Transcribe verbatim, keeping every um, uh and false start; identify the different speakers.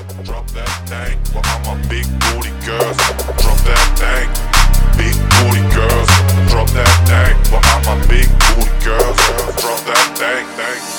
Speaker 1: Drop that thing for all my big booty girls. Drop that thing, big booty girls. Drop that thing for all my big booty girls. Drop that thing, thing.